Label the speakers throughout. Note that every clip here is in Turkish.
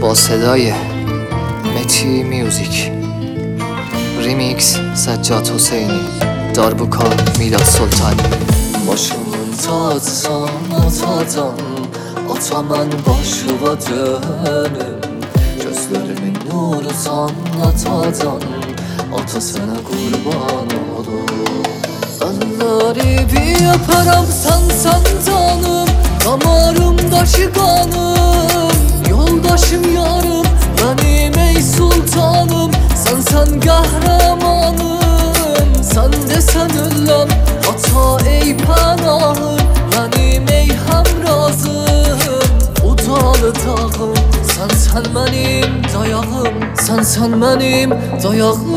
Speaker 1: با صدای متی میوزیک، ریمیکس سجاد حسینی، داربوکا میلاد سلطانی.
Speaker 2: Başımın tacısan atadan, ataman başıma dönüm. Gözlerimin nurusan atadan, atasına kurban olur. Elleri bir öperim sen canım, damarımdaki kanım. Yoldaşım yarım, benim ey sultanım. Sen kahramanım, sen desen ölüm. Ata ey panahım, benim ey hamrazım. Udalı dağım, sen benim dayağım. Sen benim dayağım.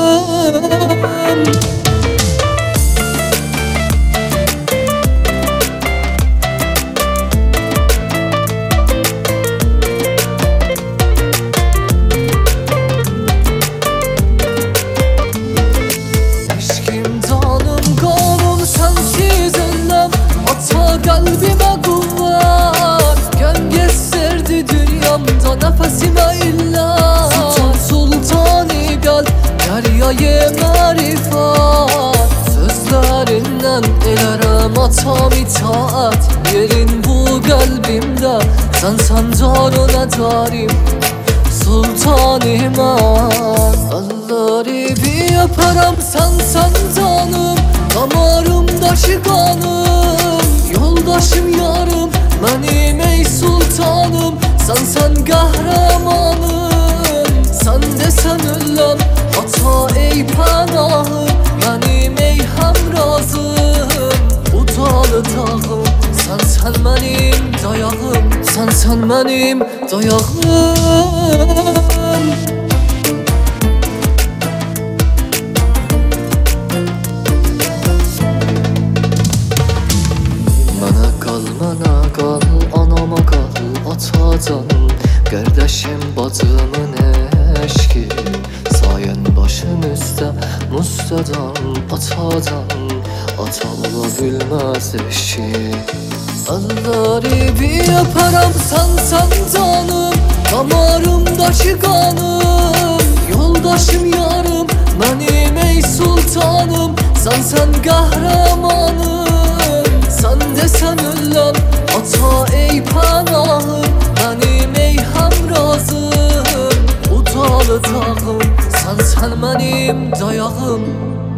Speaker 2: Kalbime kuvvet, gel gösterdi dünyamda nefesime illa. Sultani gel, deryayı marifat. Sözlerinden elerem atam itaat. Yerin bu kalbimde, sen canına darim. Sultanım elleri bir öperim sen canım. Damarımdaki kanım. Yoldaşım yarım, benim ey sultanım. Sen kahramanım, sen desen ölüm. Ata ey panahım, benim ey hamrazım. Udalı dağım, sen benim dayağım. Sen benim dayağım. Mana kal, anama kal, atadan. Kardeşim bacımın eşki. Sayen başım üstte, mustadan, atadan. Ata olabilmez eşki. Elleri bir öperim sen canım. Damarımdaki kanım. Yoldaşım yarım, benim ey sultanım. Sen kahramanım, sen desen ölüm. Ata ey panahım, benim ey hamrazım. Udalı dağım, sen benim dayağım.